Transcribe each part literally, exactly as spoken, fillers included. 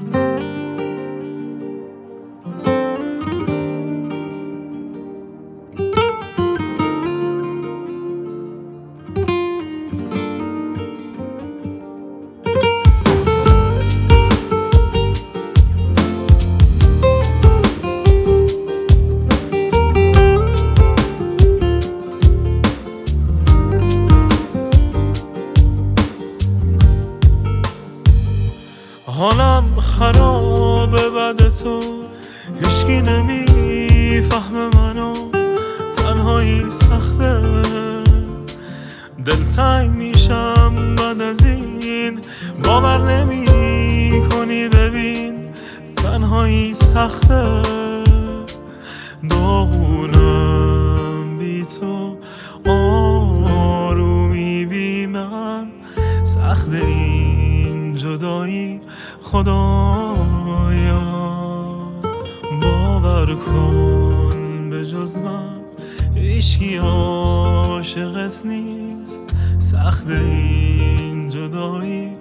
حالم خرابه بعد تو، هیچکی نمیفهمه منو، تنهایی سخته، دلتنگ میشم بعد از این، باور نمی کنی ببین تنهایی سخته، داغونم بی تو، آرومی بی من، سخت این جدایی خدایا، باور کن به جز من هیچکی عاشقت نیست، سخت این جدایی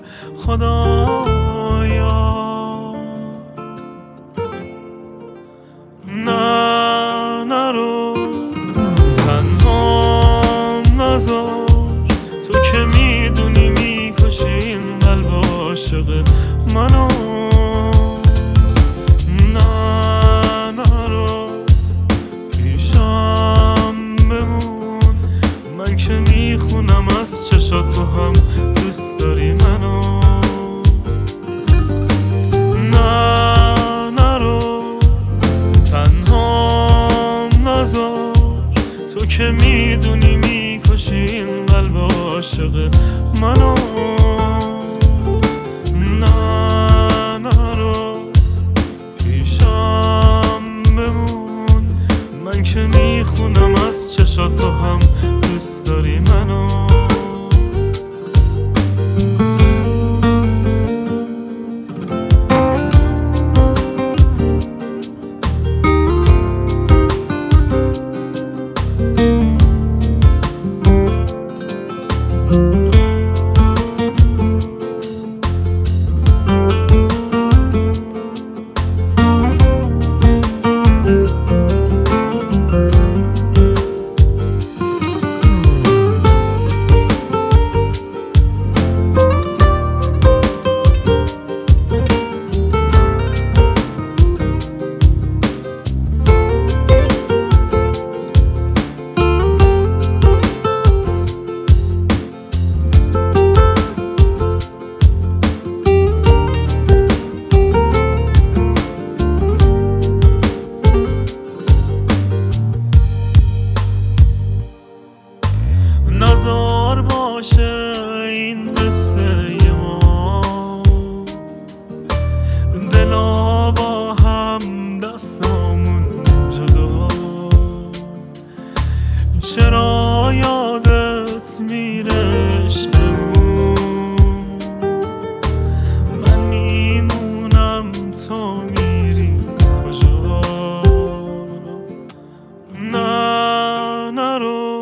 خدایا. نه نرو تنهام نذار، تو که میدونی میکشی این قلب عاشق منو، نه نرو پیشم بمون، من که میخونم از چشات تو هم دوست داری منو، نه نرو تنهام نذار، تو که میدونی میکشی این قلب عاشق منو، نه نرو پیشم بمون، من که میخونم از چشات تو هم دوست داری منو. نزار باشه این قصه ما، دلا با هم دستامون جدا، چرا یادت میره عشقمون، من میمونم تو میری کجا، نه نرو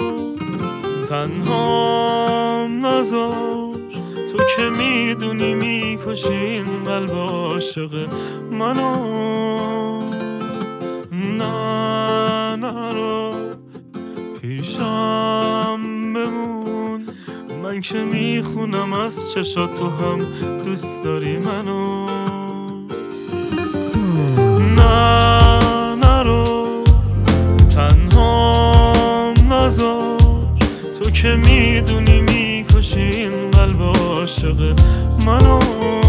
تنهام نذار، تو که میدونی میکشی این قلب عاشق منو، نه نرو پیشم بمون، من که میخونم از چشات تو هم دوست داری منو، نه نرو تنهام نذار، تو که میدونی میکشی این قلب عاشق منو.